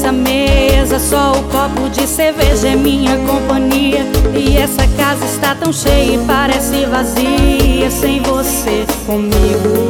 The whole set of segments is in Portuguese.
nessa mesa, só o copo de cerveja é minha companhia. E essa casa está tão cheia e parece vazia sem você comigo.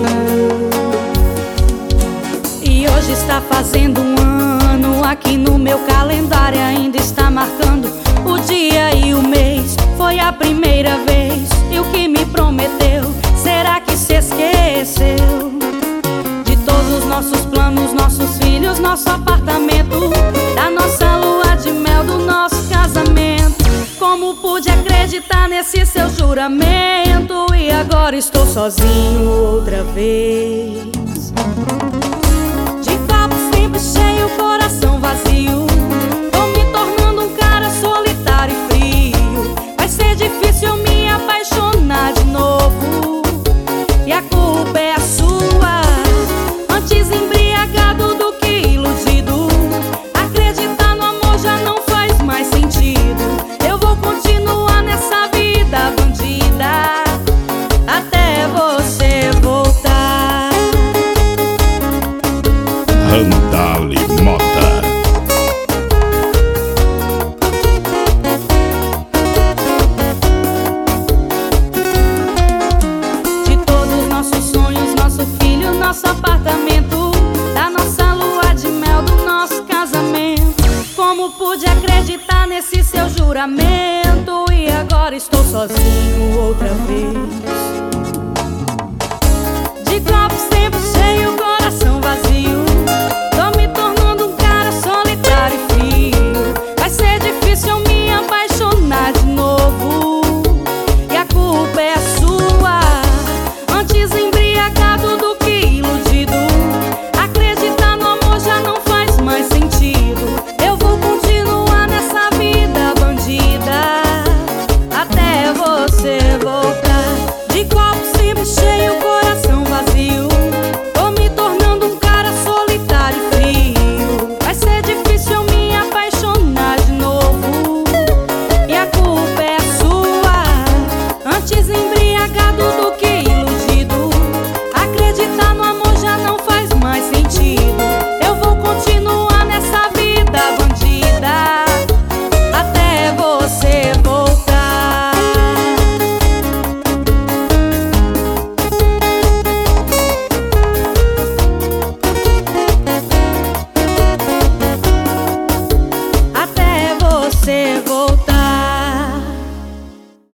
E hoje está fazendo um ano, aqui no meu calendário ainda está marcando o dia e o mês. Foi a primeira vez, e o que me prometeu, será que se esqueceu? De todos os nossos planos, nossos filhos, nosso apartamento, da nossa lua de mel, do nosso casamento. Como pude acreditar nesse seu juramento? E agora estou sozinho outra vez. De copo sempre cheio, coração vazio, tô me tornando um cara solitário e frio. Vai ser difícil eu me apaixonar de novo, e a culpa é a sua. Antes embriagado do que iludido, acreditar no amor já não faz mais sentido. Eu vou continuar nessa vida bandida até você voltar. Randali Mota. De todos os nossos sonhos, nosso filho, nosso apartamento, da nossa lua de mel, do nosso casamento. Como pude acreditar nesse seu juramento? E agora estou sozinho outra vez. De copo sempre cheio, coração vazio, tô me tornando um cara solitário e frio. Vai ser difícil eu me apaixonar de novo, e a culpa é a sua. Antes embriagado do que iludido, acreditar no amor já não faz mais sentido. Eu vou continuar nessa vida bandida até você voltar.